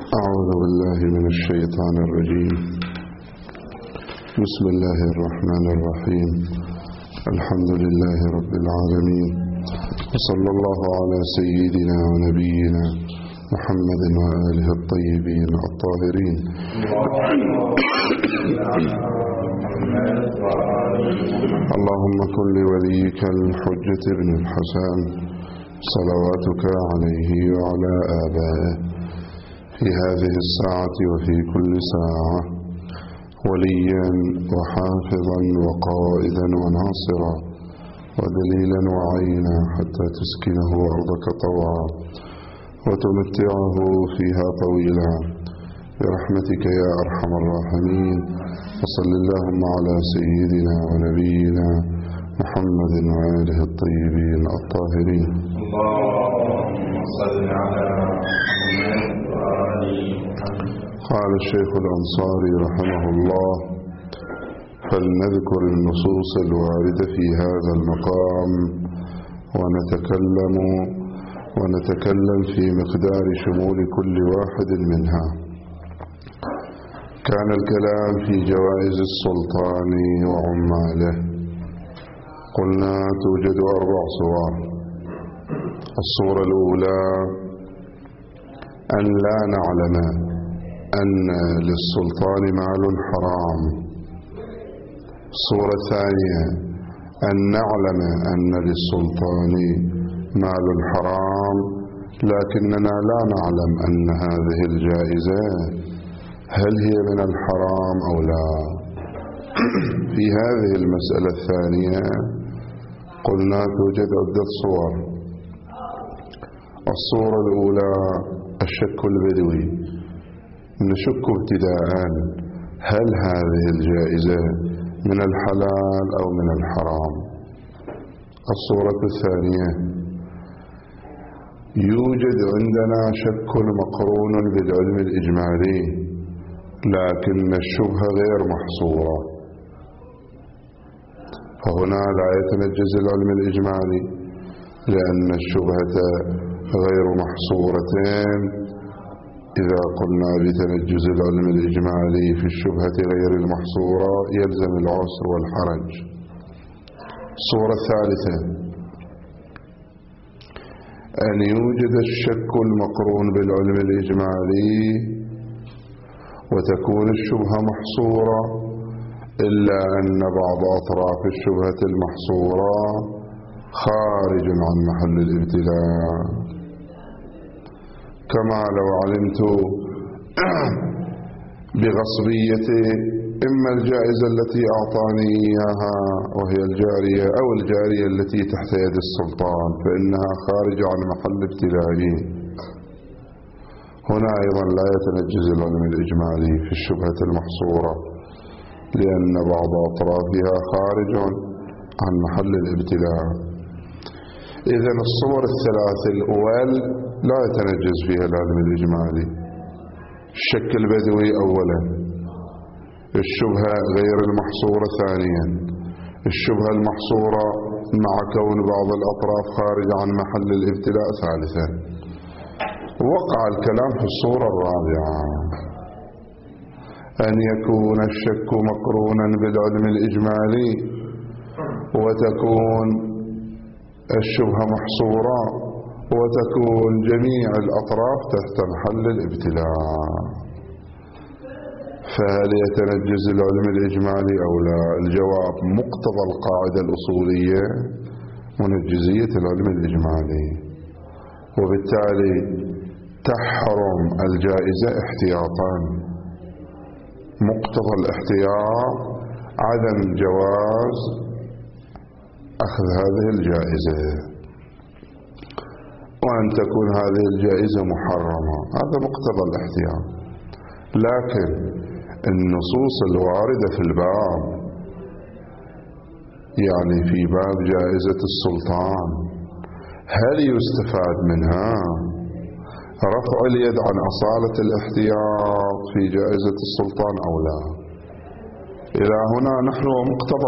أعوذ بالله من الشيطان الرجيم. بسم الله الرحمن الرحيم. الحمد لله رب العالمين، وصلى الله على سيدنا ونبينا محمد وآله الطيبين الطاهرين. اللهم كن لوليك الحجة بن الحسن صلواتك عليه وعلى آبائه في هذه الساعة وفي كل ساعة وليا وحافظا وقائدا وناصرا ودليلا وعينا حتى تسكنه أرضك طوعا وتمتعه فيها طويلا برحمتك يا أرحم الراحمين. وصل اللهم على سيدنا ونبينا محمد وآله الطيبين الطاهرين. اللهم صل على محمد وآل محمد. قال الشيخ الأنصاري رحمه الله: فلنذكر النصوص الواردة في هذا المقام ونتكلم في مقدار شمول كل واحد منها. كان الكلام في جوائز السلطان وعماله. قلنا توجد 4 صور. الصورة الأولى أن لا نعلم أن للسلطان مال حرام. الصورة الثانية أن نعلم أن للسلطان مال حرام لكننا لا نعلم أن هذه الجائزة هل هي من الحرام أو لا. في هذه المسألة الثانية قلنا توجد عدة صور. الصورة الأولى الشك البدوي، نشك ابتداء هل هذه الجائزة من الحلال أو من الحرام. الصورة الثانية يوجد عندنا شك مقرون بالعلم الإجمالي لكن الشبهة غير محصورة، فهنا لا يتنجز العلم الإجمالي لأن الشبهة غير محصورة. إذا قلنا بتنجز العلم الإجمالي في الشبهة غير المحصورة يلزم العسر والحرج. الصورة الثالثة أن يوجد الشك المقرون بالعلم الإجمالي وتكون الشبهة محصورة إلا أن بعض أطراف الشبهة المحصورة خارج عن محل الابتلاء، كما لو علمت بغصبية إما الجائزة التي أعطاني إياها وهي الجارية أو الجارية التي تحت يد السلطان فإنها خارجة عن محل ابتلائي. هنا أيضا لا يتنجز العلم الإجمالي في الشبهة المحصورة لأن بعض أطرافها خارج عن محل الابتلاء. إذن الصور الثلاث الأول لا يتنجز فيها العلم الإجمالي. الشك البدوي أولا، الشبهة غير المحصورة ثانيا، الشبهة المحصورة مع كون بعض الأطراف خارج عن محل الابتلاء ثالثا. وقع الكلام في الصورة الرابعة أن يكون الشك مقرونا بالعلم الإجمالي وتكون الشبهة محصورة وتكون جميع الأطراف تحت محل الابتلاء. فهل يتنجز العلم الإجمالي أو لا؟ الجواب مقتضى القاعدة الأصولية منجزية العلم الإجمالي، وبالتالي تحرم الجائزة احتياطا. مقتضى الاحتياط عدم جواز أخذ هذه الجائزة وأن تكون هذه الجائزة محرمة، هذا مقتضى الاحتياط. لكن النصوص الواردة في الباب، يعني في باب جائزة السلطان، هل يستفاد منها رفع اليد عن أصالة الاحتياط في جائزة السلطان أو لا؟ إلى هنا نحن ومقتضى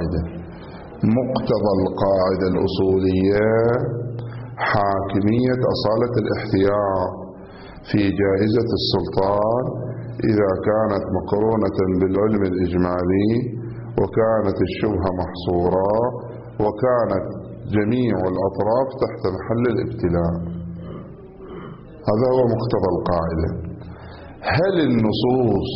القاعدة الأصولية حاكمية أصالة الاحتياط، في جائزة السلطان إذا كانت مقرونة بالعلم الإجمالي وكانت الشبهة محصورة وكانت جميع الأطراف تحت محل الابتلاء. هذا هو مقتضى القاعدة. هل النصوص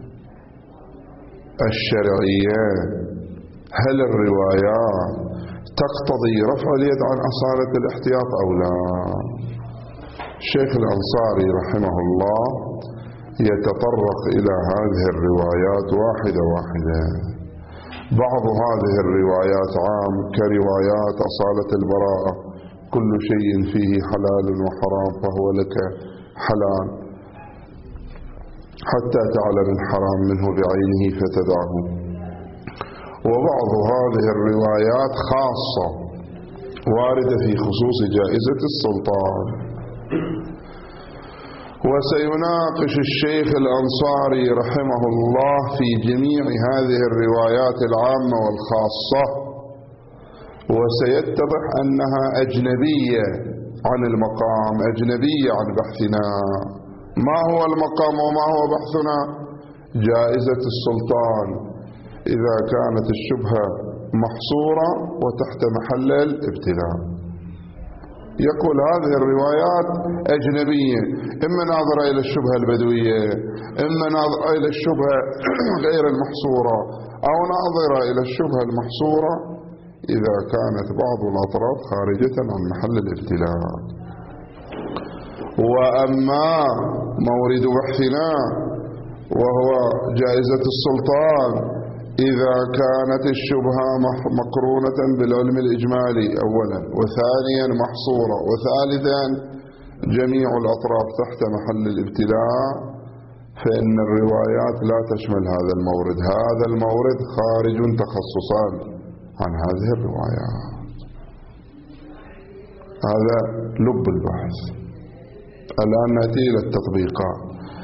الشرعية، هل الروايات تقتضي رفع اليد عن أصالة الاحتياط أو لا؟ الشيخ الأنصاري رحمه الله يتطرق إلى هذه الروايات واحدة واحدة. بعض هذه الروايات عام كروايات أصالة البراءة، كل شيء فيه حلال وحرام فهو لك حلال حتى تعلم الحرام منه بعينه فتدعه. وبعض هذه الروايات خاصة واردة في خصوص جائزة السلطان. وسيناقش الشيخ الأنصاري رحمه الله في جميع هذه الروايات العامة والخاصة، وسيتضح أنها أجنبية عن المقام، أجنبية عن بحثنا. ما هو المقام وما هو بحثنا؟ جائزة السلطان إذا كانت الشبهة محصورة وتحت محل الابتلاء. يقول هذه الروايات أجنبية، إما ناظرة إلى الشبهة البدوية، إما ناظرة إلى الشبهة غير المحصورة، أو ناظرة إلى الشبهة المحصورة إذا كانت بعض الأطراف خارجة عن محل الابتلاء. وأما مورد بحثنا وهو جائزة السلطان إذا كانت الشبهة مقرونة بالعلم الإجمالي أولا، وثانيا محصورة، وثالثا جميع الأطراف تحت محل الابتلاء، فإن الروايات لا تشمل هذا المورد. هذا المورد خارج تخصصا عن هذه الروايات. هذا لب البحث. الآن نأتي إلى التطبيقات.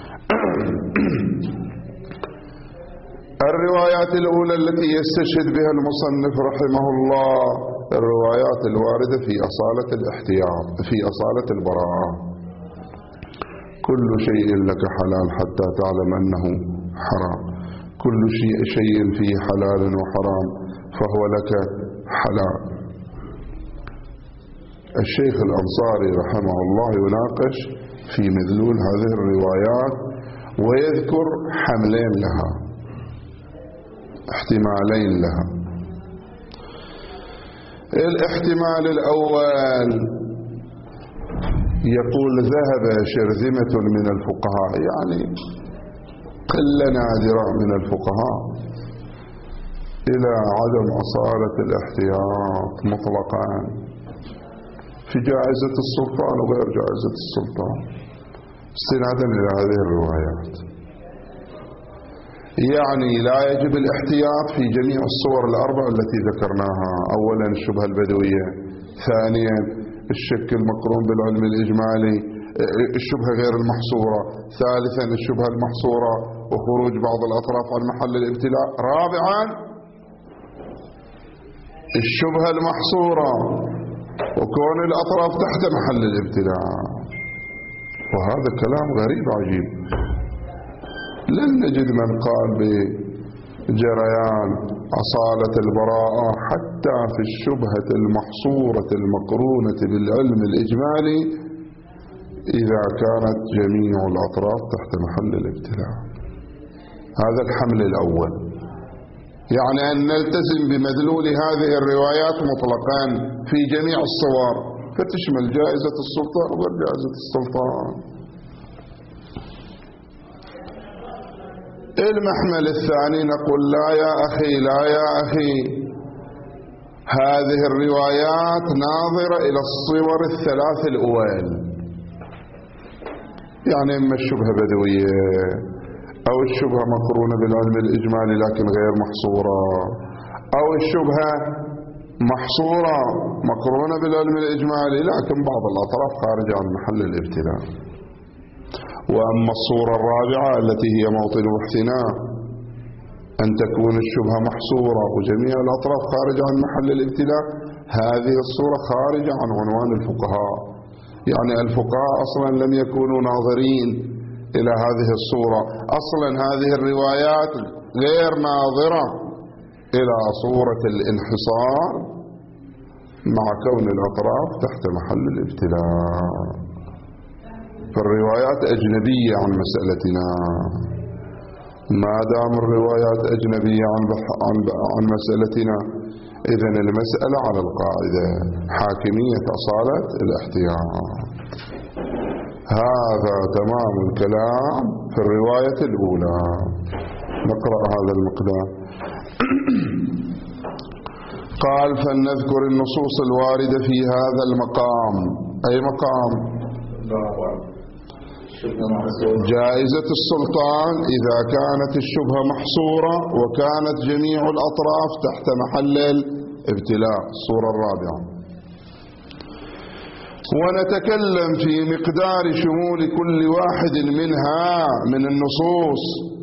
الروايات الأولى التي يستشهد بها المصنف رحمه الله الروايات الواردة في أصالة الاحتياط، في أصالة البراءة. كل شيء لك حلال حتى تعلم أنه حرام، كل شيء فيه حلال وحرام فهو لك حلال. الشيخ الأنصاري رحمه الله يناقش في مدلول هذه الروايات ويذكر حملين لها، احتمالين لها. الاحتمال الأول يقول ذهب شرذمة من الفقهاء، يعني قلة نادرة من الفقهاء، إلى عدم أصالة الاحتياط مطلقا في جائزة السلطان وغير جائزة السلطان، استنادا إلى هذه الروايات. يعني لا يجب الاحتياط في جميع الصور الأربع التي ذكرناها. أولا الشبهة البدوية، ثانيا الشك المقرون بالعلم الإجمالي، الشبهة غير المحصورة، ثالثا الشبهة المحصورة وخروج بعض الأطراف عن محل الابتلاء، رابعا الشبهة المحصورة وكون الأطراف تحت محل الابتلاء. وهذا كلام غريب عجيب. لن نجد من قال بجريان أصالة البراءة حتى في الشبهة المحصورة المقرونة بالعلم الإجمالي إذا كانت جميع الأطراف تحت محل الابتلاء. هذا الحمل الأول، يعني أن نلتزم بمدلول هذه الروايات مطلقا في جميع الصور، فتشمل جائزة السلطان وغير جائزة السلطان. المحمل الثاني نقول لا يا أخي، لا يا أخي، هذه الروايات ناظرة إلى الصور الثلاث الأول، يعني إما الشبهة بدوية أو الشبهة مقرونة بالعلم الإجمالي لكن غير محصورة، أو الشبهة محصورة مقرونة بالعلم الإجمالي لكن بعض الأطراف خارجة عن محل الابتلاء. وأما الصورة الرابعة التي هي موطن بحثنا أن تكون الشبهة محصورة وجميع الأطراف خارجة عن محل الابتلاء، هذه الصورة خارجة عن عنوان الفقهاء، يعني الفقهاء أصلا لم يكونوا ناظرين إلى هذه الصورة، أصلا هذه الروايات غير ناظرة إلى صورة الانحصار مع كون الأطراف تحت محل الابتلاء. فالروايات أجنبية عن مسألتنا. ما دام الروايات أجنبية عن مسألتنا، إذن المسألة على القاعدة حاكمية أصالة الاحتياط. هذا تمام الكلام في الرواية الأولى. نقرأ هذا المقدار. قال: فلنذكر النصوص الواردة في هذا المقام. أي مقام؟ جائزة السلطان إذا كانت الشبهة محصورة وكانت جميع الأطراف تحت محل الابتلاء، الصورة الرابعة. ونتكلم في مقدار شمول كل واحد منها من النصوص،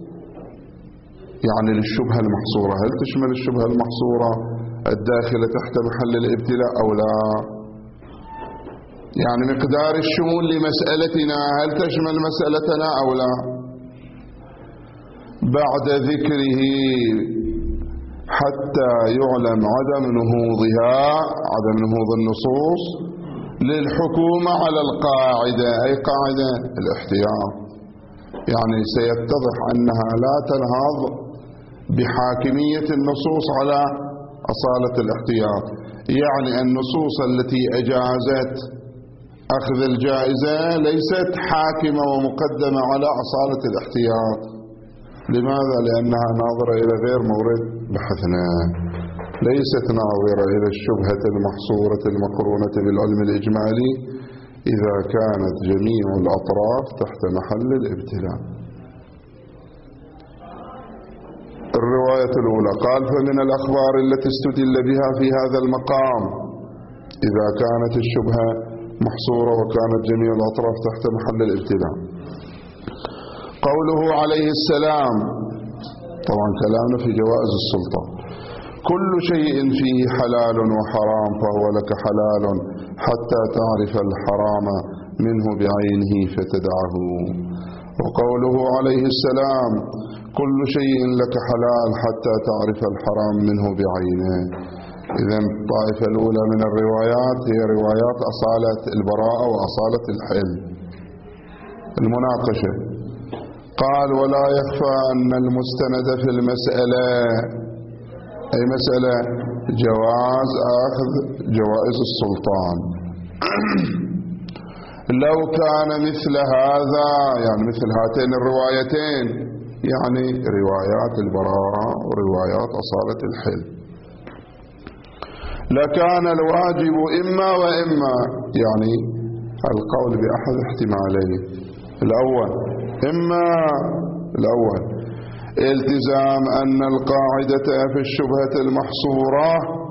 يعني للشبهة المحصورة. هل تشمل الشبهة المحصورة الداخلة تحت محل الابتلاء أو لا؟ يعني مقدار الشمول لمسألتنا هل تشمل مسألتنا أو لا؟ بعد ذكره حتى يعلم عدم نهوض النصوص للحكومة على القاعدة. أي قاعدة؟ الاحتياط. يعني سيتضح أنها لا تنهض بحاكمية النصوص على أصالة الاحتياط. يعني النصوص التي أجازت أخذ الجائزة ليست حاكمة ومقدمة على أصالة الاحتياط. لماذا؟ لأنها ناظرة إلى غير مورد بحثنا، ليست ناظرة إلى الشبهة المحصورة المقرونة بالعلم الإجمالي إذا كانت جميع الأطراف تحت محل الابتلاء. الرواية الأولى قال: فمن الأخبار التي استدل بها في هذا المقام إذا كانت الشبهة محصورة وكانت جميع الأطراف تحت محل الابتلاء قوله عليه السلام، طبعا كلامنا في جوائز السلطان: كل شيء فيه حلال وحرام فهو لك حلال حتى تعرف الحرام منه بعينه فتدعه. وقوله عليه السلام: كل شيء لك حلال حتى تعرف الحرام منه بعينه. إذن الطائفة الأولى من الروايات هي روايات أصالة البراءة وأصالة الحل. المناقشة: قال: ولا يخفى أن المستند في المسألة، أي مسألة جواز أخذ جوائز السلطان، لو كان مثل هذا، يعني مثل هاتين الروايتين، يعني روايات البراءة وروايات أصالة الحل، لكان الواجب إما وإما، يعني القول بأحد احتمالين. الأول التزام أن القاعدة في الشبهة المحصورة،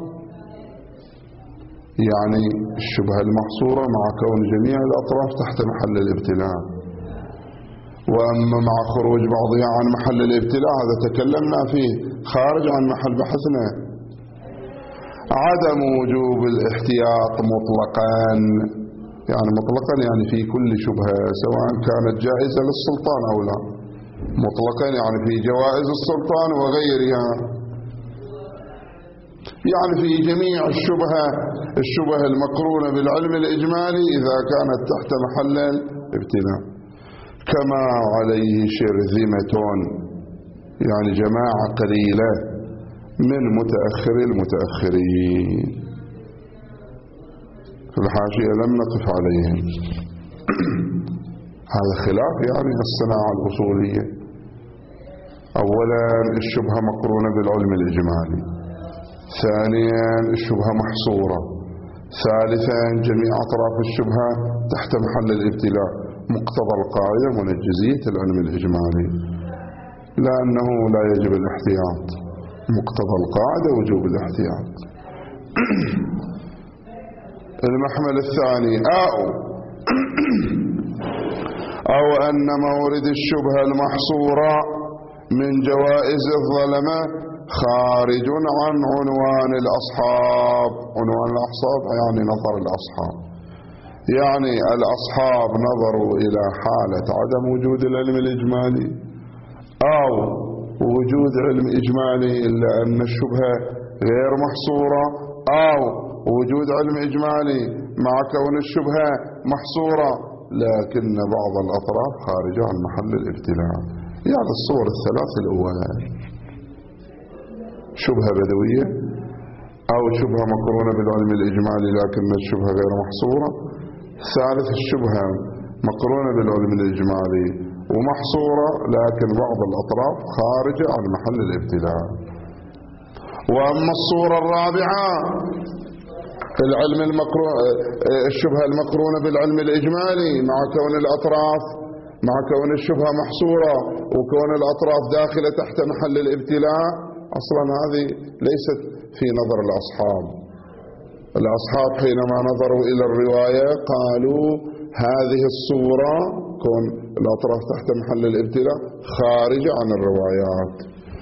يعني الشبهة المحصورة مع كون جميع الأطراف تحت محل الابتلاء، وأما مع خروج بعضها عن محل الابتلاء هذا تكلمنا فيه خارج عن محل بحثنا. عدم وجوب الاحتياط مطلقا، يعني في كل شبهة سواء كانت جائزة للسلطان أو لا، مطلقا يعني في جوائز السلطان وغيرها، يعني في جميع الشبهة المقرونة بالعلم الإجمالي إذا كانت تحت محل الابتلاء. كما عليه شرذمة، يعني جماعة قليلة من متأخر المتأخرين. في الحاشية لم نقف عليهم. هذا خلاف يعني الصناعة الأصولية. أولا الشبهة مقرونة بالعلم الإجمالي، ثانيا الشبهة محصورة، ثالثا جميع أطراف الشبهة تحت محل الابتلاء. مقتضى القاعدة منجزية العلم الإجمالي، لأنه لا يجب الاحتياط. مقتضى القاعدة وجوب الاحتياط. المحمل الثاني أو أن مورد الشبهة المحصورة من جوائز الظلمة خارج عن عنوان الأصحاب. عنوان الأصحاب يعني نظر الأصحاب، يعني الأصحاب نظروا إلى حالة عدم وجود العلم الإجمالي أو وجود علم إجمالي إلا أن الشبهة غير محصورة، أو وجود علم إجمالي مع كون الشبهة محصورة لكن بعض الأطراف خارجة عن محل الابتلاء. يعني الصور الثلاث الأولى: شبهة بدوية، أو شبهة مقرونة بالعلم الإجمالي لكن الشبهة غير محصورة. ثالث الشبهة مقرونة بالعلم الإجمالي ومحصورة لكن بعض الأطراف خارجة عن محل الابتلاء. وأما الصورة الرابعة الشبهة المقرونة بالعلم الإجمالي مع كون الأطراف، مع كون الشبهة محصورة وكون الأطراف داخلة تحت محل الابتلاء، أصلا هذه ليست في نظر الأصحاب. الأصحاب حينما نظروا إلى الرواية قالوا هذه الصورة كون الأطراف تحت محل الابتلاء خارجة عن الروايات.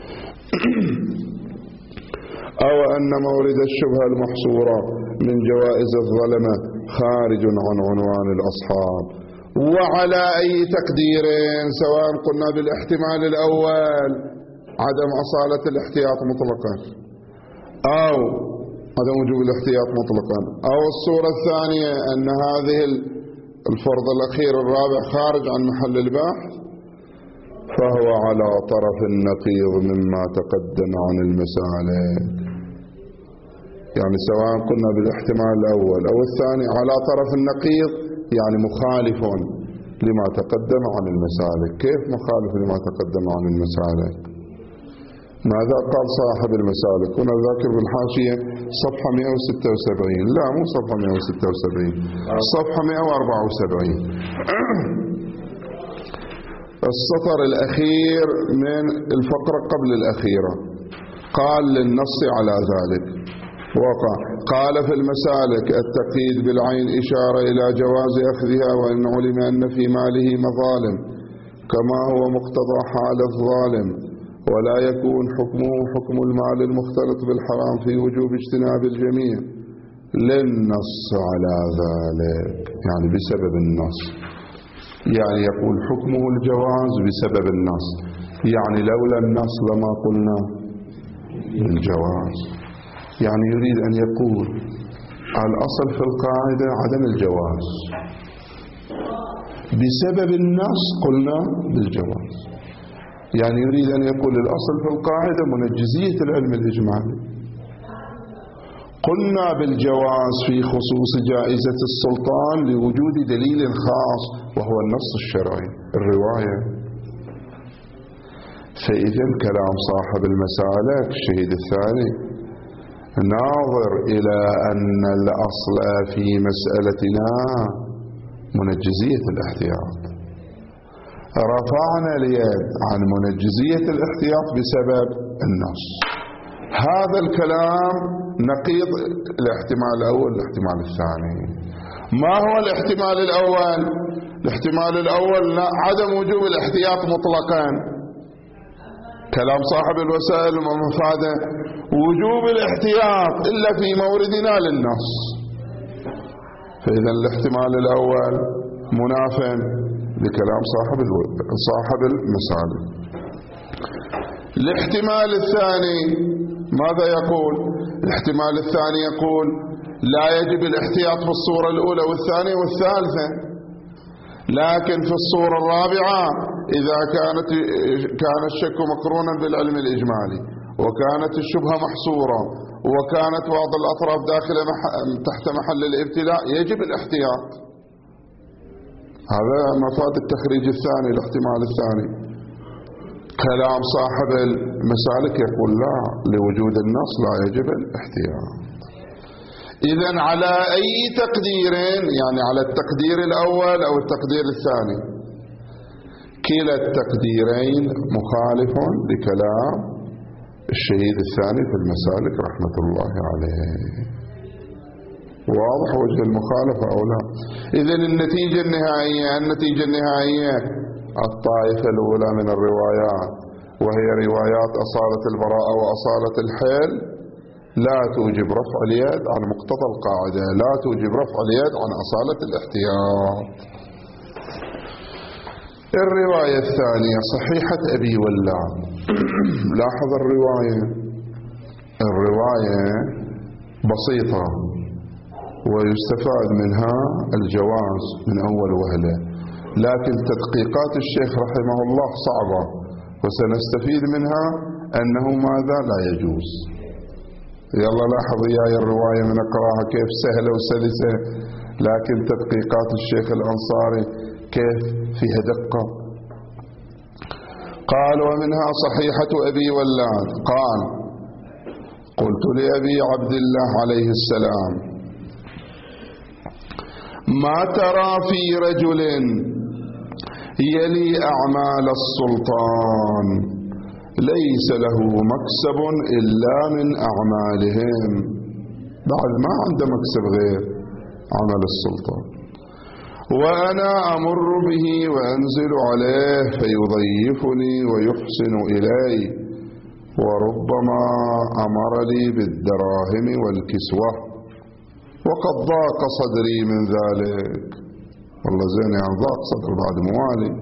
أو أن مورد الشبهة المحصورة من جوائز الظلمة خارج عن عنوان الأصحاب. وعلى أي تقدير، سواء قلنا بالاحتمال الأول عدم أصالة الاحتياط مطلقا، أو عدم وجوب الاحتياط مطلقا، أو الصورة الثانية أن هذه الفرض الأخير الرابع خارج عن محل البحث، فهو على طرف النقيض مما تقدم عن المسالك. يعني سواء قلنا بالاحتمال الأول أو الثاني على طرف النقيض، يعني مخالف لما تقدم عن المسالك. كيف مخالف لما تقدم عن المسالك؟ ماذا قال صاحب المسالك؟ هنا ذاكر بالحاشية صفحة 176، لا مو صفحة 176، صفحة 174. السطر الأخير من الفقرة قبل الأخيرة قال للنص على ذلك وقع. قال في المسالك: التقييد بالعين إشارة إلى جواز أخذها وإن علم أن في ماله مظالم كما هو مقتضى حال الظالم، ولا يكون حكمه حكم المال المختلط بالحرام في وجوب اجتناب الجميع للنص على ذلك. يعني بسبب النص، يعني يقول حكمه الجواز بسبب النص، يعني لولا النص لما قلنا الجواز. يعني يريد أن يقول الأصل في القاعدة عدم الجواز، بسبب النص قلنا بالجواز. يعني يريد أن يقول الأصل في القاعدة منجزية العلم الإجمالي، قلنا بالجواز في خصوص جائزة السلطان لوجود دليل خاص وهو النص الشرعي الرواية. فإذا كلام صاحب المسالك الشهيد الثاني ناظر إلى أن الأصل في مسألتنا منجزية الاحتياط، رفعنا اليد عن منجزية الاحتياط بسبب النص. هذا الكلام نقيض الاحتمال الأول والاحتمال الثاني. ما هو الاحتمال الأول؟ الاحتمال الأول عدم وجوب الاحتياط مطلقا، كلام صاحب الوسائل المفادة وجوب الاحتياط إلا في موردنا للنص. فإذا الاحتمال الأول مناف لكلام صاحب المسالك. الاحتمال الثاني ماذا يقول؟ الاحتمال الثاني يقول لا يجب الاحتياط في الصورة الأولى والثانية والثالثة، لكن في الصورة الرابعة إذا كان الشك مقرونا بالعلم الإجمالي وكانت الشبهة محصورة وكانت بعض الأطراف داخلة تحت محل الابتلاء يجب الاحتياط. هذا مفاد التخريج الثاني، الاحتمال الثاني. كلام صاحب المسالك يقول لا، لوجود النص لا يجب الاحتياط. إذن على أي تقدير، يعني على التقدير الأول أو التقدير الثاني، كلا التقديرين مخالف لكلام الشهيد الثاني في المسالك رحمة الله عليه. واضح وجه المخالفة أو لا؟ إذن النتيجة النهائية الطائفة الأولى من الروايات، وهي روايات أصالة البراءة وأصالة الحل، لا توجب رفع اليد عن مقتضى القاعدة، لا توجب رفع اليد عن أصالة الاحتياط. الرواية الثانية صحيحة أبي ولاد. لاحظ الرواية بسيطة ويستفاد منها الجواز من أول وهلة، لكن تدقيقات الشيخ رحمه الله صعبة، وسنستفيد منها أنه ماذا لا يجوز. يلا لاحظ وياي الرواية من أقراها كيف سهلة وسلسة، لكن تدقيقات الشيخ الأنصاري كيف فيها دقة. قال: ومنها صحيحة أبي ولاد قال: قلت لأبي عبد الله عليه السلام: ما ترى في رجل يلي أعمال السلطان ليس له مكسب إلا من أعمالهم، بعد ما عنده مكسب غير عمل السلطان، وأنا أمر به وأنزل عليه فيضيفني ويحسن إلي، وربما أمر لي بالدراهم والكسوة، وقد ضاق صدري من ذلك. والله زين يعني ضاق صدر بعد موالي.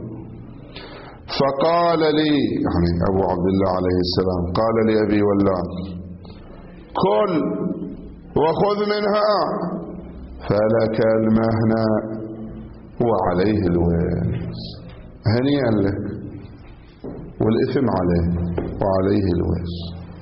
فقال لي، يعني أبو عبد الله عليه السلام قال لي أبي ولاد: كل وخذ منها فلك المهنة وعليه الويل. هنيئا لك، والإثم عليه وعليه الويل.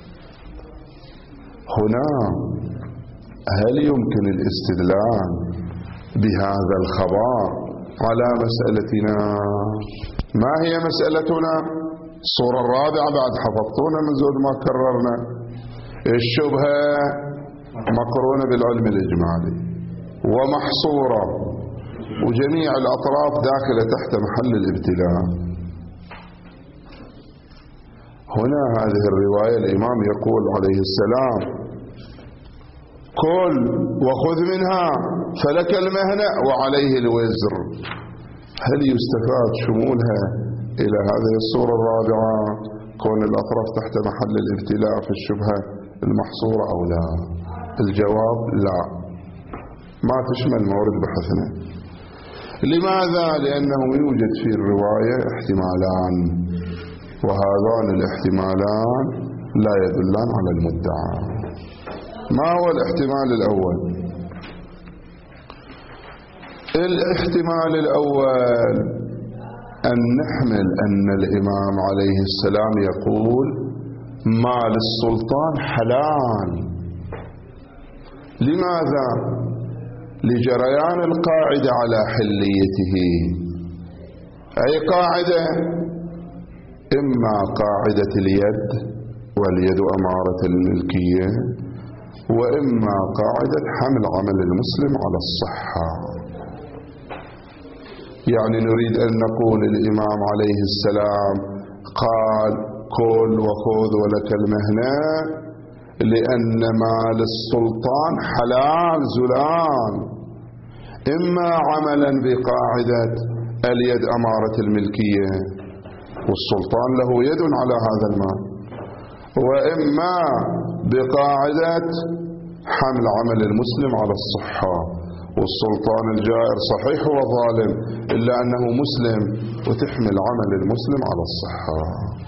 هنا هل يمكن الاستدلال بهذا الخبر على مسألتنا؟ ما هي مسألتنا؟ الصورة الرابعة بعد حفظتونا من زود ما كررنا. الشبهة مقرونة بالعلم الإجمالي ومحصورة، وجميع الأطراف داخلة تحت محل الابتلاء. هنا هذه الرواية الإمام يقول عليه السلام: كل وخذ منها فلك المهنة وعليه الوزر. هل يستفاد شمولها إلى هذه الصورة الرابعة، كون الأطراف تحت محل الابتلاء في الشبهة المحصورة، أو لا؟ الجواب لا، ما تشمل مورد بحثنا. لماذا؟ لأنه يوجد في الرواية احتمالان، وهذان الاحتمالان لا يدلان على المدعى. ما هو الاحتمال الأول؟ الاحتمال الأول أن نحمل أن الإمام عليه السلام يقول: مال السلطان حلال. لماذا؟ لجريان القاعدة على حليته. أي قاعدة؟ إما قاعدة اليد، واليد أمارة الملكية، وإما قاعدة حمل عمل المسلم على الصحة. يعني نريد أن نقول الإمام عليه السلام قال: كل وخذ ولك المهنة، لأن مال السلطان حلال زلال، إما عملا بقاعدة اليد أمارة الملكية والسلطان له يد على هذا المال، وإما بقاعدة حمل عمل المسلم على الصحة، والسلطان الجائر صحيح وظالم إلا أنه مسلم، وتحمل عمل المسلم على الصحة.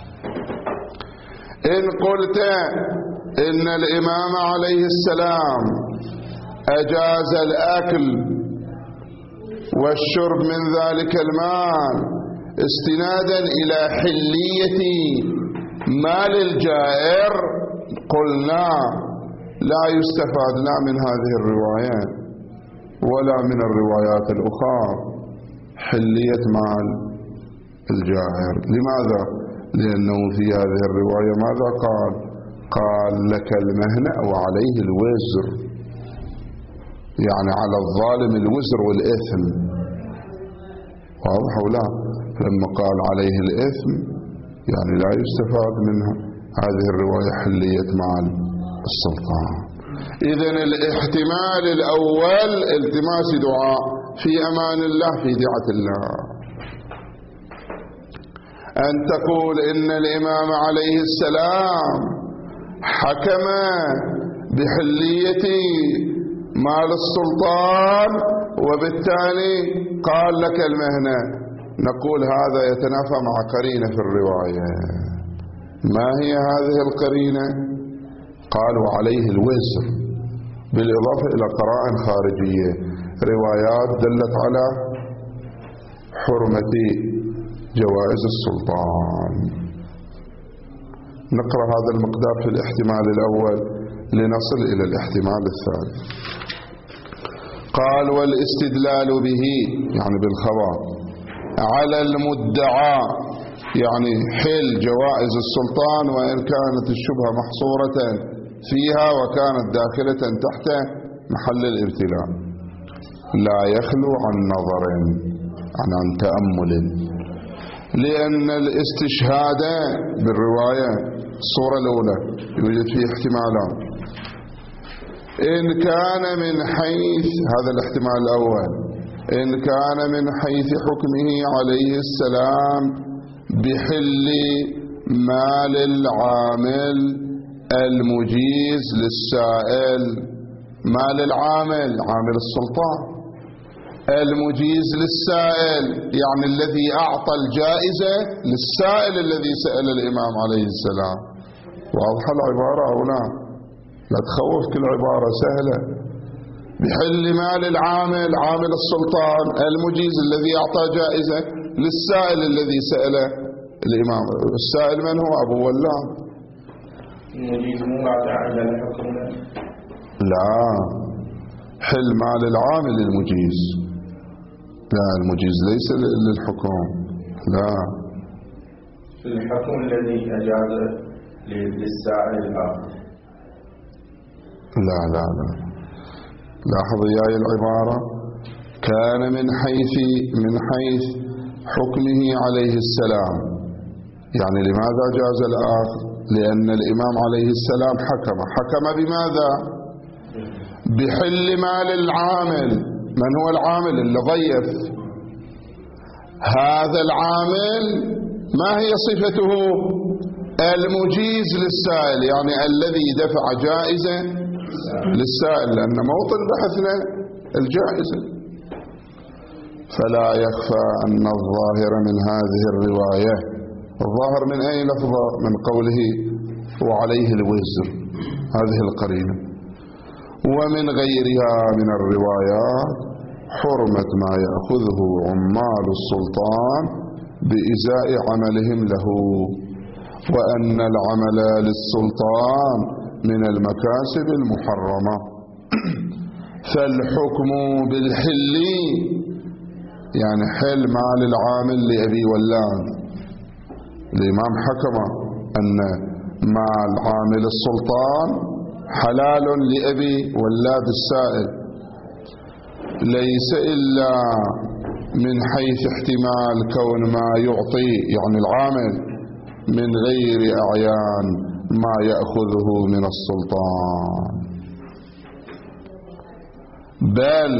إن قلت إن الإمام عليه السلام أجاز الأكل والشرب من ذلك المال استنادا إلى حلية مال الجائر، قلنا لا يستفاد لا من هذه الروايات ولا من الروايات الأخرى حلية مال الجائر. لماذا؟ لأنه في هذه الرواية ماذا قال؟ قال: لك المهنة وعليه الوزر، يعني على الظالم الوزر والإثم. واضح ولا؟ لما قال عليه الإثم يعني لا يستفاد منها هذه الرواية حلية مال السلطان. إذن الاحتمال الأول التماس دعاء في أمان الله في دعة الله، أن تقول إن الإمام عليه السلام حكم بحلية مال السلطان وبالتالي قال لك المهنة، نقول هذا يتنافى مع قرينة في الرواية. ما هي هذه القرينة؟ قالوا عليه الوزر، بالإضافة إلى قرائن خارجية، روايات دلت على حرمة جوائز السلطان. نقرأ هذا المقدار في الاحتمال الأول لنصل إلى الاحتمال الثاني. قال والاستدلال به يعني بالخبر على المدعى، يعني حل جوائز السلطان وإن كانت الشبهة محصورة فيها وكانت داخلة تحت محل الابتلاء، لا يخلو عن نظر عن تأمل، لأن الاستشهاد بالرواية الصورة الأولى يوجد فيه احتمالان. إن كان من حيث هذا الاحتمال الأول، إن كان من حيث حكمه عليه السلام بحل مال العامل المجيز للسائل، مال العامل عامل السلطان المجيز للسائل يعني الذي أعطى الجائزة للسائل الذي سأل الإمام عليه السلام. واضح العبارة أو لا؟ لا تخوف، كل عبارة سهلة. بحل مال العامل عامل السلطان المجيز الذي أعطى جائزة للسائل الذي سأل الإمام. السائل من هو؟ أبو ولام. المجيز مو على الحكم؟ لا، حل مال العامل المجيز، لا المجيز ليس للحكم، لا الحكم الذي أجاز للسائل الآخر. لا لا لا، لاحظ ياي العبارة كان من حيث حكمه عليه السلام، يعني لماذا جاز الآخر؟ لأن الإمام عليه السلام حكم بماذا؟ بحل مال العامل. من هو العامل؟ اللي ضيف. هذا العامل ما هي صفته؟ المجيز للسائل، يعني الذي دفع جائزة للسائل، لأن موطن بحثنا الجائزة. فلا يخفى أن الظاهر من هذه الرواية، الظاهر من أي لفظة؟ من قوله وعليه الوزر، هذه القرينة، ومن غيرها من الروايات حرمة ما يأخذه عمال السلطان بإزاء عملهم له، وأن العمل للسلطان من المكاسب المحرمة. فالحكم بالحل يعني حل مال العامل لأبي ولاد، الإمام حكم أن مال عامل السلطان حلال لأبي ولاد السائل، ليس إلا من حيث احتمال كون ما يعطي يعني العامل من غير أعيان ما يأخذه من السلطان، بل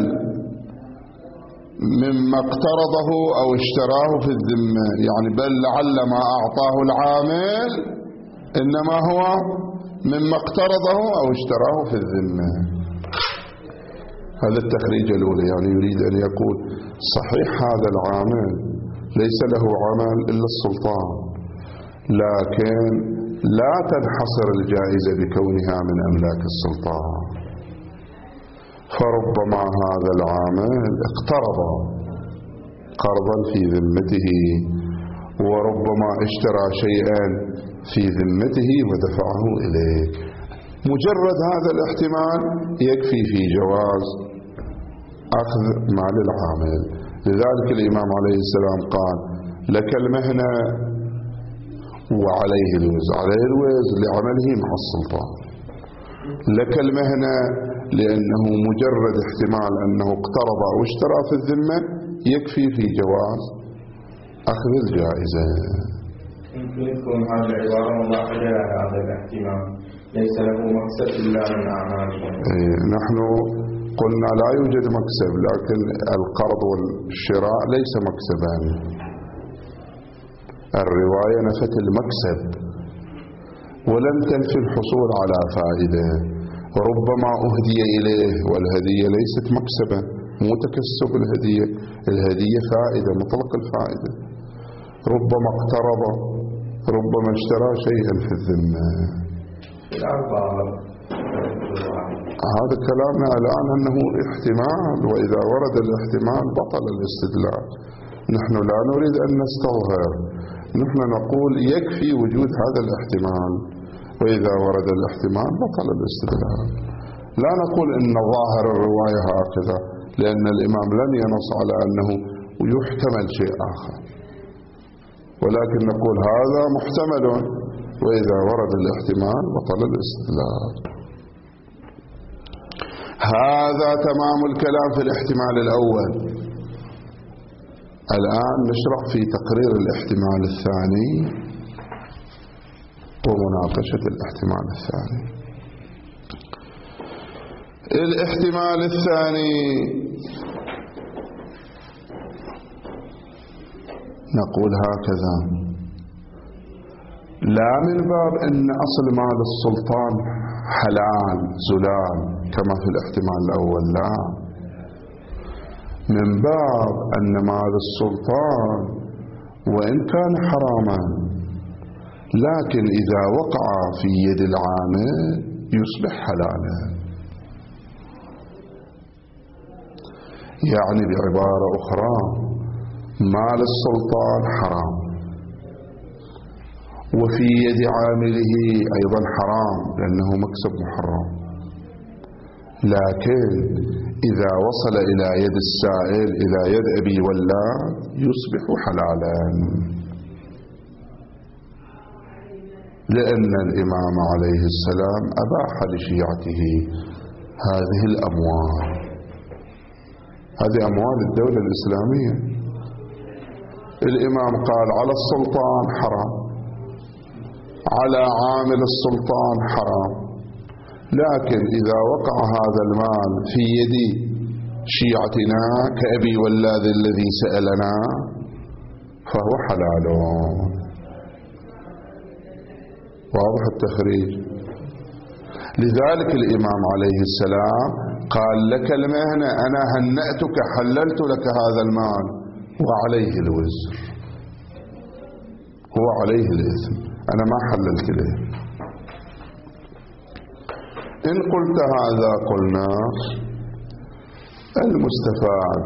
مما اقترضه أو اشتراه في الذمة، يعني بل لعل ما أعطاه العامل إنما هو مما اقترضه أو اشتراه في الذمة. هذا التخريج الأولى، يعني يريد أن يقول صحيح هذا العامل ليس له عمل إلا السلطان، لكن لا تنحصر الجائزة بكونها من أملاك السلطان، فربما هذا العامل اقترض قرضا في ذمته، وربما اشترى شيئا في ذمته ودفعه إليه. مجرد هذا الاحتمال يكفي في جواز أخذ مال العامل. لذلك الإمام عليه السلام قال لك المهنة وعليه الوزر، عليه الوزر لعمله مع السلطان، لك المهنة لأنه مجرد احتمال أنه اقترض أو اشترى في الذمة يكفي في جواز أخذ الجائزة. يمكن يكون هذه العبارة ملاحظة على هذا الاحتمال، ليس له مكسب إلا من أعماله. نحن قلنا لا يوجد مكسب، لكن القرض والشراء ليس مكسبا. الرواية نفت المكسب ولم تنفي الحصول على فائدة. ربما أهدي إليه، والهدية ليست مكسبا، مو تكسب الهدية فائدة، مطلق الفائدة. ربما اقترض، ربما اشترى شيئا في الذمة. هذا كلامنا الآن أنه احتمال، وإذا ورد الاحتمال بطل الاستدلال. نحن لا نريد أن نستظهر، نحن نقول يكفي وجود هذا الاحتمال، وإذا ورد الاحتمال بطل الاستدلال. لا نقول إن ظاهر الرواية هكذا، لأن الإمام لم ينص على أنه يحتمل شيء آخر، ولكن نقول هذا محتمل، وإذا ورد الاحتمال بطل الاستدلال. هذا تمام الكلام في الاحتمال الأول. الآن نشرع في تقرير الاحتمال الثاني ومناقشة الاحتمال الثاني. الاحتمال الثاني نقول هكذا: لا من باب أن أصل مال السلطان حلال زلال كما في الاحتمال الأول، لا، من باب أن مال السلطان وإن كان حراما لكن إذا وقع في يد العامل يصبح حلالا. يعني بعبارة أخرى مال السلطان حرام وفي يد عامله أيضا حرام لأنه مكسب محرم، لكن إذا وصل إلى يد السائل إلى يد أبي ولاد يصبح حلالا، لأن الإمام عليه السلام أباح لشيعته هذه الأموال. هذه أموال الدولة الإسلامية. الإمام قال على السلطان حرام، على عامل السلطان حرام، لكن إذا وقع هذا المال في يد شيعتنا كأبي ولاد الذي سألنا فهو حلال. واضح التخريج؟ لذلك الإمام عليه السلام قال لك المهنة، أنا هنأتك حللت لك هذا المال، وعليه الوزر، هو عليه الإثم، أنا ما حللت له. إن قلت هذا قلنا المستفاد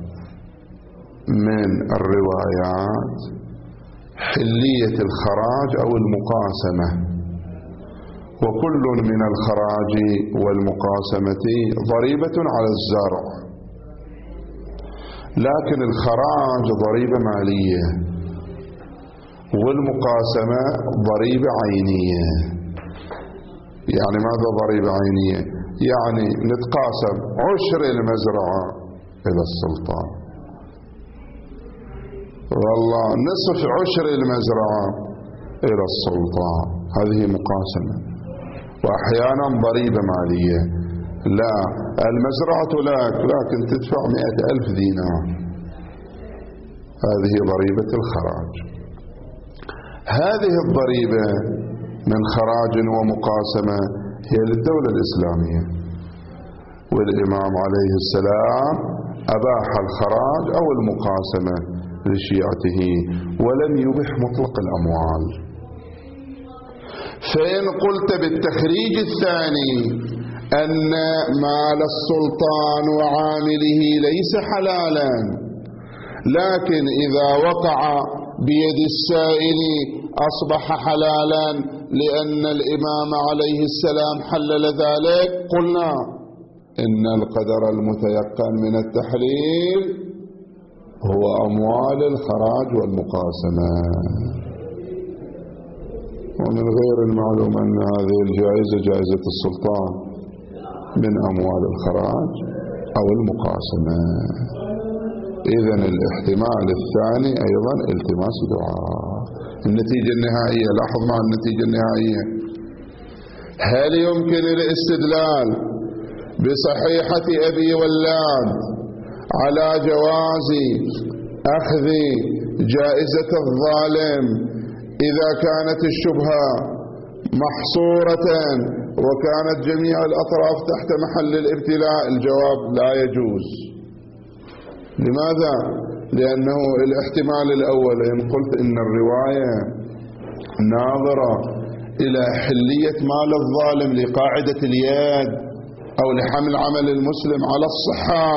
من الروايات حلية الخراج أو المقاسمة، وكل من الخراج والمقاسمة ضريبة على الزرع، لكن الخراج ضريبة مالية والمقاسمة ضريبة عينية. يعني ماذا ضريبة عينية؟ يعني نتقاسم عشر المزرعة إلى السلطان، والله نصف عشر المزرعة إلى السلطان، هذه مقاسمة. وأحيانا ضريبة مالية، لا المزرعة لك لكن تدفع 100,000 دينار، هذه ضريبة الخراج. هذه الضريبة من خراج ومقاسمة هي للدولة الإسلامية، والإمام عليه السلام أباح الخراج أو المقاسمة لشيعته ولم يبح مطلق الأموال. فإن قلت بالتخريج الثاني أن مال السلطان وعامله ليس حلالا، لكن إذا وقع بيد السائل أصبح حلالا لأن الإمام عليه السلام حلل ذلك، قلنا إن القدر المتيقن من التحليل هو أموال الخراج والمقاسمة. ومن غير المعلوم أن هذه الجائزة جائزة السلطان من أموال الخراج أو المقاسمة. إذن الاحتمال الثاني أيضا التماس دعاء. النتيجة النهائية، لاحظ مع النتيجة النهائية، هل يمكن الاستدلال بصحيحة أبي ولاد على جواز أخذ جائزة الظالم إذا كانت الشبهة محصورة وكانت جميع الأطراف تحت محل الابتلاء، الجواب لا يجوز. لماذا؟ لأنه الاحتمال الأول إن قلت إن الرواية ناظرة إلى حلية مال الظالم لقاعدة اليد أو لحمل عمل المسلم على الصحة،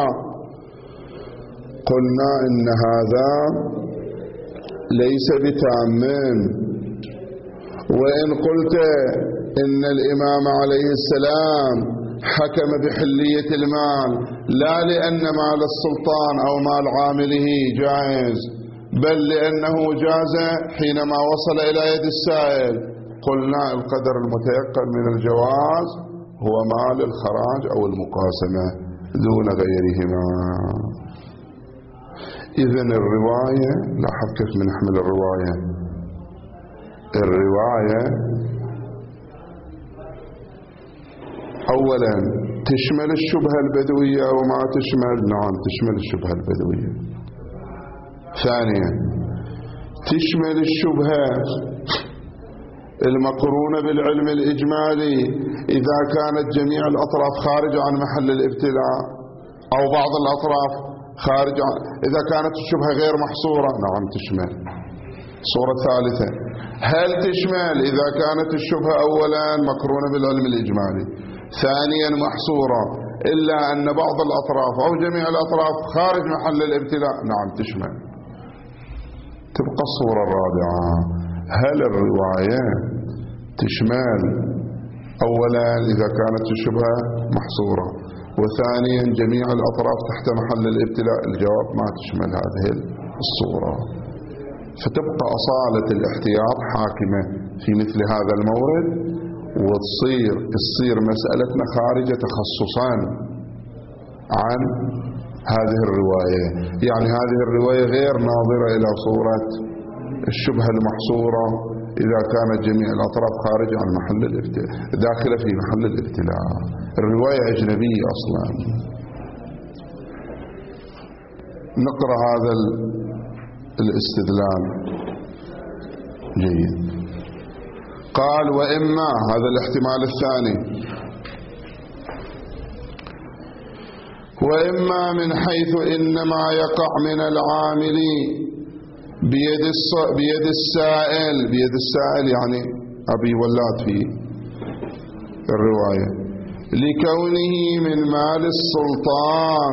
قلنا إن هذا ليس بتام. وإن قلت إن الإمام عليه السلام حكم بحلية المال لا لأن مال السلطان أو مال عامله جائز، بل لأنه جاز حينما وصل إلى يد السائل، قلنا القدر المتيقن من الجواز هو مال الخراج أو المقاسمة دون غيرهما. إذن الرواية، لاحظ كيف بنحمل الرواية أولا تشمل الشبهة البدوية وما تشمل، نعم تشمل الشبهة البدوية. ثانيا تشمل الشبهة المقرونة بالعلم الإجمالي إذا كانت جميع الأطراف خارجة عن محل الابتلاء أو بعض الأطراف خارجة إذا كانت الشبهة غير محصورة، نعم تشمل. صورة ثالثة، هل تشمل إذا كانت الشبهة أولا مقرونة بالعلم الإجمالي، ثانيا محصورة إلا أن بعض الأطراف أو جميع الأطراف خارج محل الابتلاء، نعم تشمل. تبقى الصورة الرابعة، هل الرواية تشمل أولا إذا كانت الشبهة محصورة، وثانيا جميع الأطراف تحت محل الابتلاء، الجواب ما تشمل هذه الصورة. فتبقى أصالة الاحتياط حاكمة في مثل هذا المورد، وتصير مسألتنا خارجة تخصصا عن هذه الرواية. يعني هذه الرواية غير ناظرة إلى صورة الشبهة المحصورة إذا كانت جميع الأطراف خارجة عن محل الابتلاء داخلة في محل الابتلاء، الرواية أجنبية أصلا. نقرأ هذا الاستدلال جيد. قال وإما، هذا الاحتمال الثاني، وإما من حيث إنما يقع من العامل بيد السائل يعني أبي ولاد في الرواية، لكونه من مال السلطان،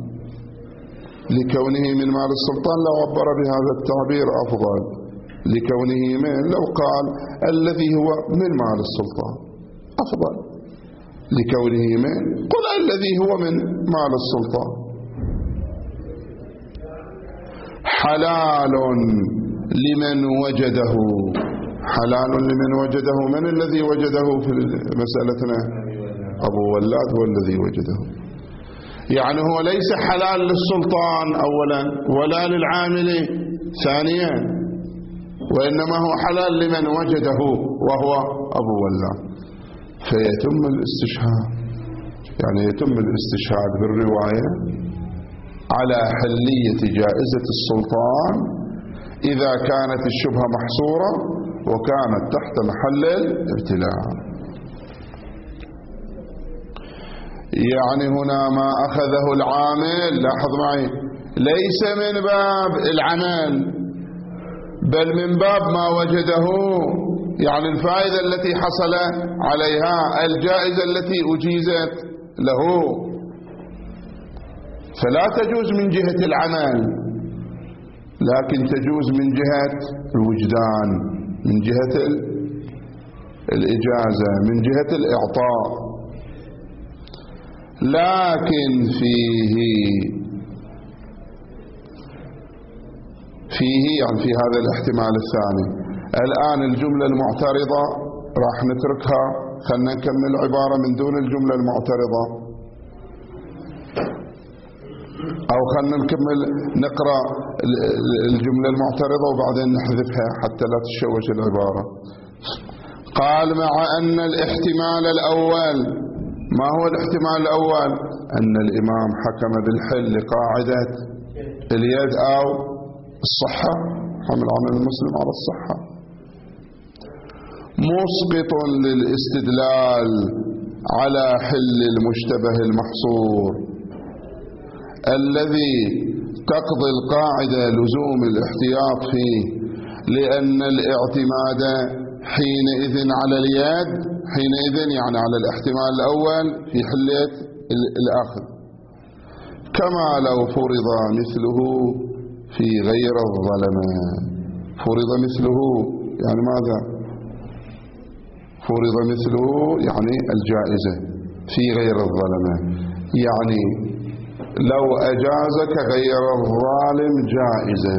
لكونه من مال السلطان لو عبر بهذا التعبير أفضل، لكونه من، لو قال الذي هو من مال السلطان أفضل، لكونه من قل الذي هو من مال السلطان. حلال لمن وجده، حلال لمن وجده، من الذي وجده في مسألتنا؟ أبو ولاد هو الذي وجده. يعني هو ليس حلال للسلطان أولا ولا للعامل ثانيا، وإنما هو حلال لمن وجده وهو أبو ولاد. فيتم الاستشهاد، يعني يتم الاستشهاد بالرواية على حلية جائزة السلطان إذا كانت الشبهة محصورة وكانت تحت محل الابتلاء. يعني هنا ما أخذه العامل، لاحظ معي، ليس من باب العمل بل من باب ما وجده، يعني الفائدة التي حصل عليها، الجائزة التي أجيزت له، فلا تجوز من جهة العمل لكن تجوز من جهة الوجدان، من جهة الإجازة، من جهة الإعطاء. لكن فيه يعني في هذا الاحتمال الثاني. الآن الجملة المعترضة راح نتركها، خلنا نكمل عبارة من دون الجملة المعترضة، أو خلنا نكمل نقرأ الجملة المعترضة وبعدين نحذفها حتى لا تشوش العبارة. قال مع أن الاحتمال الأول، ما هو الاحتمال الأول؟ أن الإمام حكم بالحل لقاعدة اليد أو الصحة، حمل عمل المسلم على الصحة، مسقط للاستدلال على حل المشتبه المحصور الذي تقضي القاعدة لزوم الاحتياط فيه، لأن الاعتماد حينئذ على اليد، حينئذ يعني على الاحتمال الأول في حلية الأخذ، كما لو فرض مثله في غير الظلمة. فرض مثله يعني ماذا؟ فرض مثله يعني الجائزة في غير الظلمة، يعني لو أجازك غير الظالم جائزة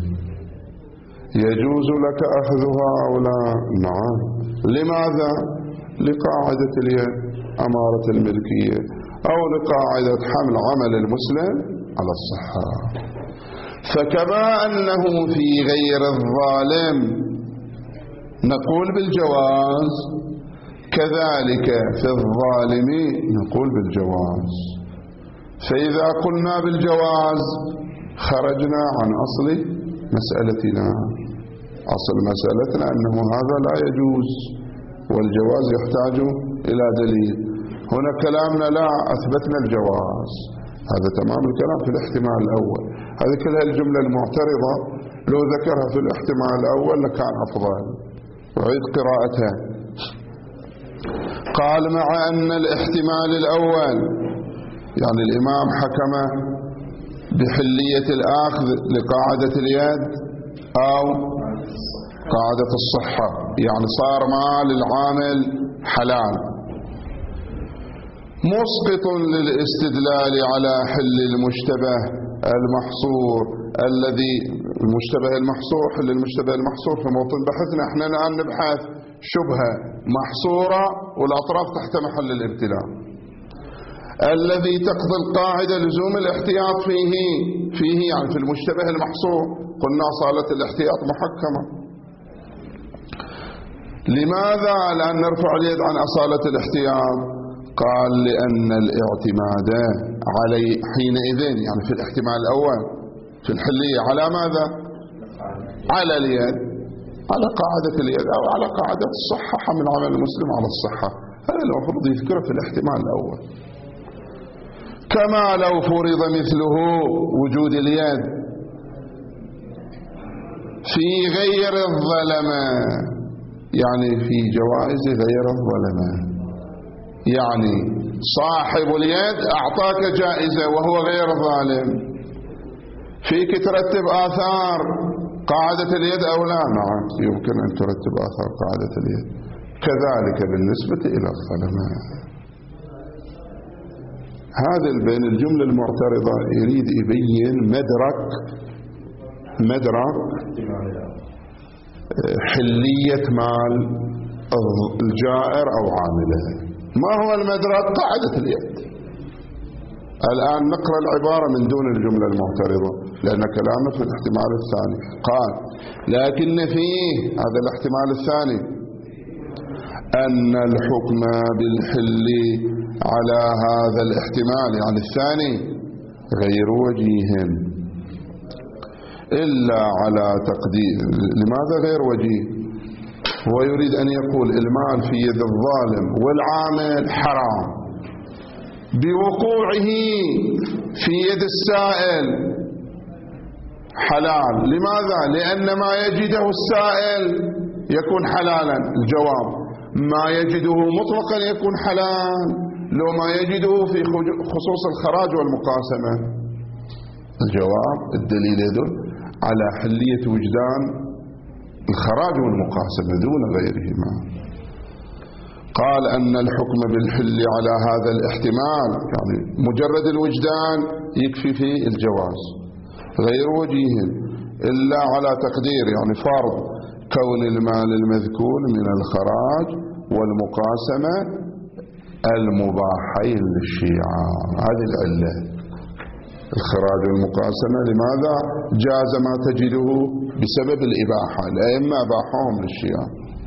يجوز لك أخذها أو لا؟ نعم. لماذا؟ لقاعدة اليد أمارة الملكية، أو لقاعدة حمل عمل المسلم على الصحة. فكما أنه في غير الظالم نقول بالجواز، كذلك في الظالم نقول بالجواز. فإذا قلنا بالجواز خرجنا عن أصل مسألتنا. أصل مسألتنا أنه هذا لا يجوز، والجواز يحتاج إلى دليل. هنا كلامنا لا، أثبتنا الجواز. هذا تمام الكلام في الاحتمال الأول. هذه كلها الجملة المعترضة لو ذكرها في الاحتمال الأول لكان أفضل. أعيد قراءتها. قال مع أن الاحتمال الأول يعني الإمام حكم بحلية الأخذ لقاعدة اليد أو قاعدة الصحة، يعني صار مال العامل حلال، مسقط للاستدلال على حل المشتبه المحصور الذي المشتبه المحصور. حل المشتبه المحصور في موطن بحثنا احنا الآن نبحث شبهة محصورة والأطراف تحت محل الابتلاء، الذي تقضي القاعدة لزوم الاحتياط فيه يعني في المشتبه المحصور. قلنا صالة الاحتياط محكمة. لماذا؟ لأن نرفع اليد عن أصالة الاحتياط. قال لأن الاعتماد علي حينئذ يعني في الاحتمال الأول في الحلية على ماذا؟ على اليد، على قاعدة اليد أو على قاعدة الصحة، حمل عمل المسلم على الصحة. هذا المفروض يذكره في الاحتمال الأول. كما لو فرض مثله وجود اليد في غير الظلمة، يعني في جوائز غير الظلمة، يعني صاحب اليد أعطاك جائزة وهو غير ظالم، فيك ترتب آثار قاعدة اليد أو لا؟ نعم يمكن أن ترتب آثار قاعدة اليد. كذلك بالنسبة إلى الظلمة. هذا بين الجملة المعترضة يريد يبين مدرك حلية مال الجائر أو عامله. ما هو المدرك؟ قاعدة اليد. الآن نقرأ العبارة من دون الجملة المعترضة لأن كلامنا في الاحتمال الثاني. قال لكن فيه هذا الاحتمال الثاني أن الحكم بالحل على هذا الاحتمال يعني الثاني غير وجيه إلا على تقدير. لماذا غير وجيه؟ هو يريد أن يقول المال في يد الظالم والعامل حرام بوقوعه في يد السائل حلال. لماذا؟ لأن ما يجده السائل يكون حلالا. الجواب ما يجده مطلقا يكون حلال لو ما يجده في خصوص الخراج والمقاسمة. الجواب الدليل يدل على حلية وجدان الخراج والمقاسمة دون غيرهما. قال أن الحكم بالحل على هذا الاحتمال يعني مجرد الوجدان يكفي في الجواز غير وجيه إلا على تقدير يعني فرض كون المال المذكور من الخراج والمقاسمة المباحين للشيعة. هذه العلة الخراج والمقاسمة. لماذا جاز ما تجده؟ بسبب الإباحة، الأئمة أباحوهم للشيعة.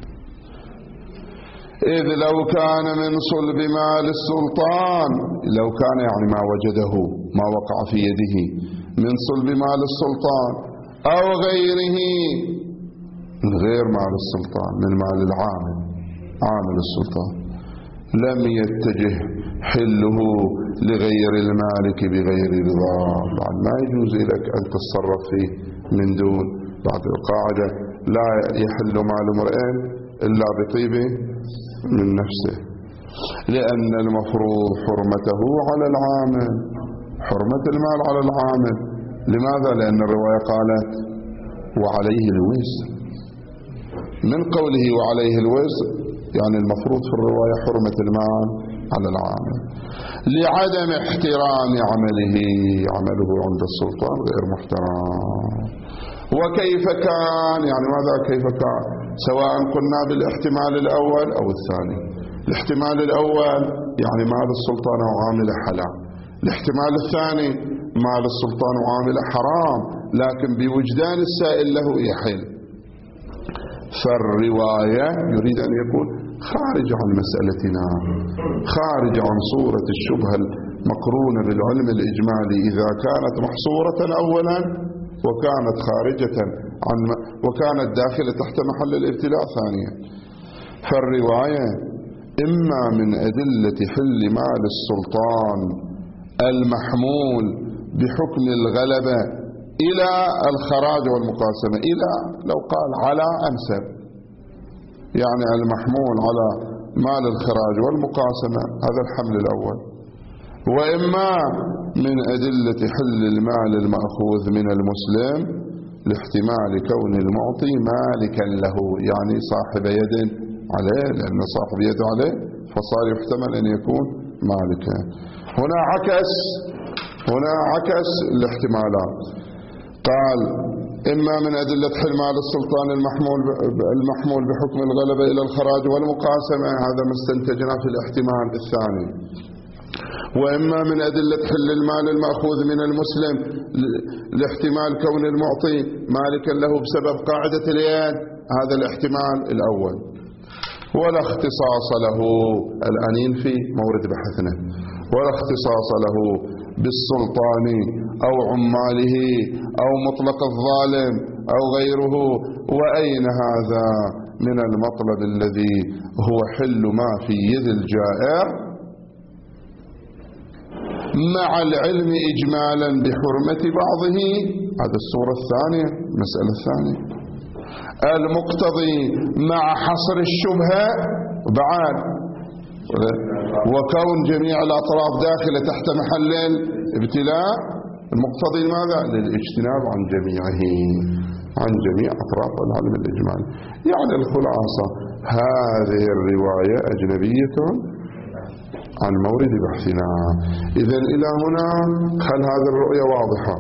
إذ لو كان من صلب مال السلطان، لو كان يعني ما وجده ما وقع في يده من صلب مال السلطان أو غيره من غير مال السلطان، من مال العامل، عامل السلطان، لم يتجه حله لغير المالك بغير رضا، بعد ما يجوز لك أن تتصرف فيه من دون، بعد القاعدة لا يحل مال امرئ إلا بطيبه من نفسه، لأن المفروض حرمته على العامل، حرمة المال على العامل. لماذا؟ لأن الرواية قالت وعليه الوزر، من قوله وعليه الوزر يعني المفروض في الرواية حرمة المال على العامل، لعدم احترام عمله عند السلطان غير محترم. وكيف كان، يعني ماذا كيف كان؟ سواء قلنا بالاحتمال الأول أو الثاني. الاحتمال الأول يعني مال السلطان وعامله حلال، الاحتمال الثاني مال السلطان وعامله حرام لكن بوجدان السائل له يحل. فالرواية يريد أن يكون خارج عن مسألتنا، خارج عن صورة الشبهة المقرونة بالعلم الإجمالي إذا كانت محصورة أولا وكانت خارجة عن وكانت داخلة تحت محل الابتلاء ثانيا. فالرواية إما من أدلة حل مال السلطان المحمول بحكم الغلبة إلى الخراج والمقاسمة، إلى لو قال على أنسب، يعني المحمول على مال الخراج والمقاسمة، هذا الحمل الأول. وإما من أدلة حل المال المأخوذ من المسلم لاحتمال كون المعطي مالكا له، يعني صاحب يد عليه، لأن صاحب يد عليه فصار يحتمل أن يكون مالكا. هنا عكس الاحتمالات، قال إما من أدلة حل مال السلطان المحمول بحكم الغلبة إلى الخراج والمقاسمة، هذا ما استنتجنا في الاحتمال الثاني. وإما من أدلة حل المال المأخوذ من المسلم لاحتمال كون المعطي مالكا له بسبب قاعدة اليد، هذا الاحتمال الأول. ولا اختصاص له، الآن في مورد بحثنا، ولا اختصاص له بالسلطان أو عماله أو مطلق الظالم أو غيره. وأين هذا من المطلب الذي هو حل ما في يد الجائر مع العلم إجمالا بحرمة بعضه، هذا الصورة الثانية، المسألة الثانية. المقتضي مع حصر الشبهة بعد وكون جميع الأطراف داخلة تحت محل الابتلاء، المقتضي ماذا؟ للاجتناب عن جميعه، عن جميع أطراف العلم الإجمالي. يعني الخلاصة هذه الرواية أجنبية عن مورد بحثنا. إذن إلى هنا خل هذه الرؤية واضحة.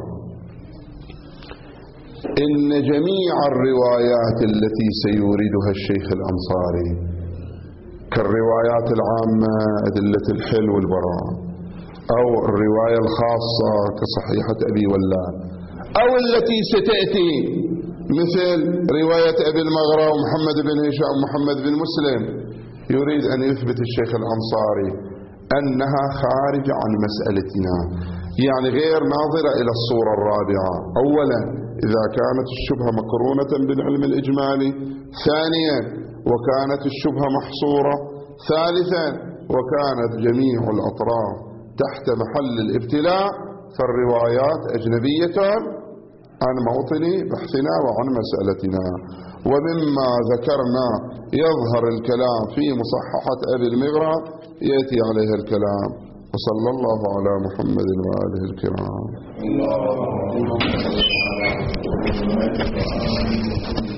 إن جميع الروايات التي سيوردها الشيخ الأنصاري كالروايات العامة أدلة الحل والبراء، أو الرواية الخاصة كصحيحة أبي ولاد، أو التي ستأتي مثل رواية أبي المغرى ومحمد بن هشام ومحمد بن مسلم، يريد أن يثبت الشيخ الأنصاري أنها خارجة عن مسألتنا، يعني غير ناظرة إلى الصورة الرابعة. أولا إذا كانت الشبهة مقرونة بالعلم الإجمالي، ثانيا وكانت الشبهة محصورة، ثالثا وكانت جميع الأطراف تحت محل الابتلاء، فالروايات أجنبية عن موطن بحثنا وعن مسألتنا. ومما ذكرنا يظهر الكلام في مصححة أبي المغرى يأتي عليها الكلام. وصلى الله على محمد وآله الكرام.